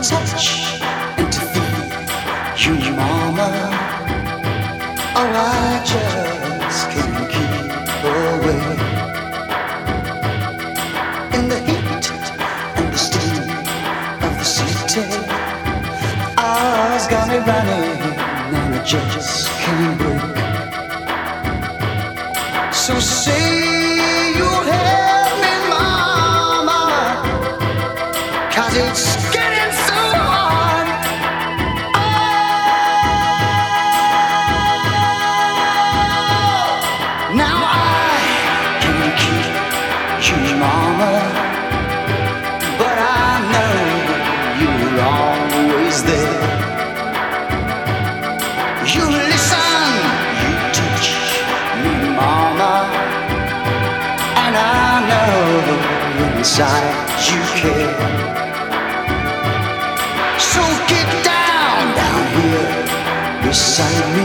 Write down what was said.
touch and to feel you, mama. Oh, I just can't keep away. In the heat and the steam of the city, I's got me running and I just can't break. So say you'll help me, mama, 'cause it's getting so hard. Oh, now I can keep you, mama, but I know you're always there. You listen, you teach me, mama, and I know inside you care. So get down here beside